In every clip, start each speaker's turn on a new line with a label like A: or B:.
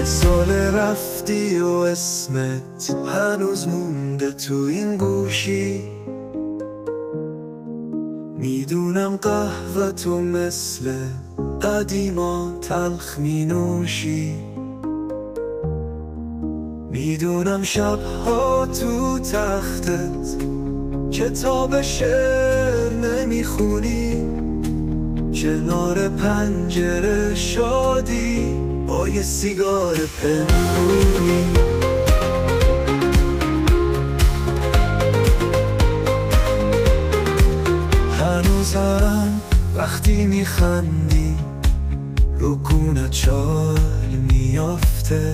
A: سال رفتی و اسمت هنوز مونده تو این گوشی. میدونم قهوه تو مثل قدیما تلخ می نوشی. میدونم شبها تو تختت کتاب شعر نمیخونی، کنار پنجره شادی با یه سیگار پنهونی. هنوزم وقتی میخندی رکونت چال میافته،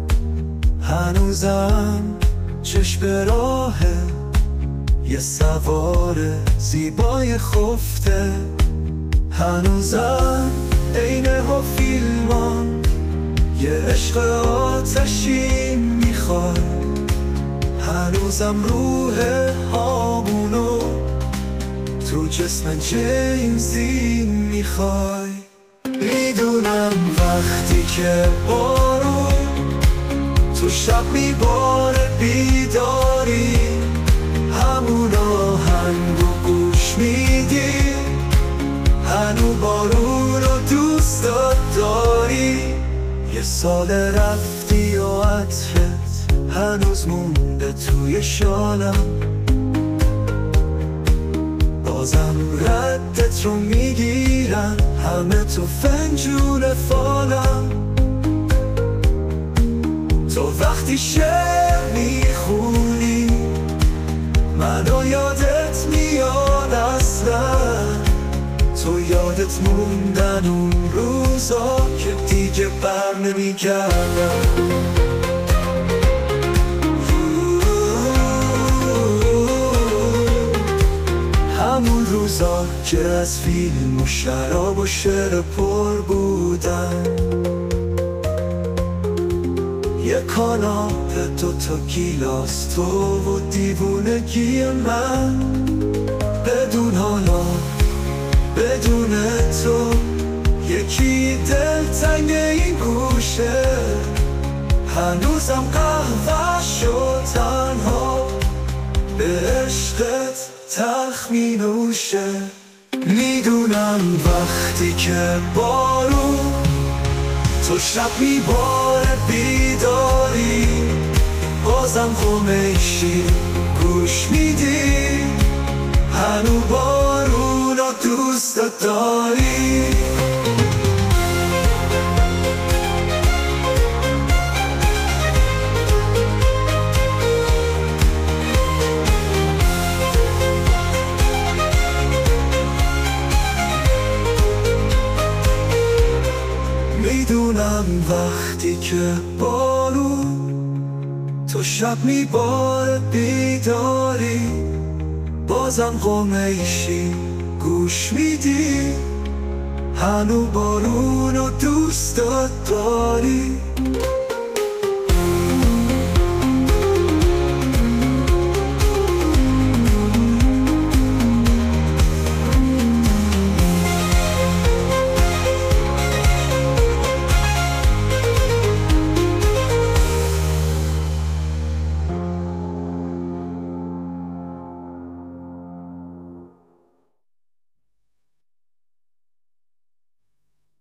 A: هنوزم چشم راهه یه سوار زیبای خفته، هنوزم عینه ها فیلمان یه عشق آتشین میخوای، هنوزم روح هامونو تو جسم جیمزی میخوای. میدونم وقتی که بارون تو شب میباره بیداری، همون آهنگو گوش میدی، هنو بارون رو دوست داری. یه سال رفتی و عطفت هنوز مونده توی شالم، بازم ردت رو میگیرن همه تو فنجون فالم. تو وقتی شعر میخونی منو یادت میاد اصلا، تو یادت موندن اون روزا که دیگه بر نمیگردم. همون روزا که از فیلم و شراب و شعر پر بودن، یه کاناپه دوتا گیلاس تو و دیوونگی من، بدون حالا بدون تو یکی دلتنگ این گوشه، هنوزم قهوه شو تنها به عشقت تلخ می نوشه. میدونم وقتی که بارون تو شب میباره بیداری، بازم خمیشی گوش میدی، هنو بارون رو دوست داری. میدونم وقتی که بارون تو شب میباره بیداری، بازم قمیشی گوش میدی، هنو بارون رو دوست داری.